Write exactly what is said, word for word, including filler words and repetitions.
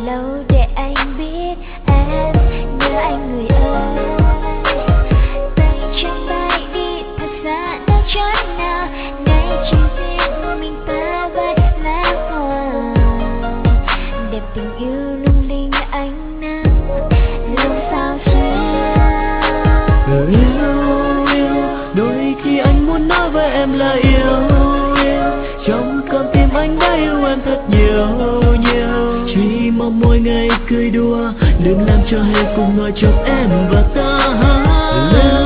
lâu để anh biết em nhớ anh người ơi. Tay chân bay đi thật xa nơi chốn nào, nay chỉ riêng mình ta vai lá hoa. Đẹp tình yêu lung linh ánh nắng, lòng sao xuyên. Người yêu, yêu, đôi khi anh muốn nói với em là yêu, yêu. Trong con tim anh đã yêu em thật nhiều, nhiều. Chỉ mong mỗi ngày cười đùa, đừng làm cho hề cùng nói chọc em và ta.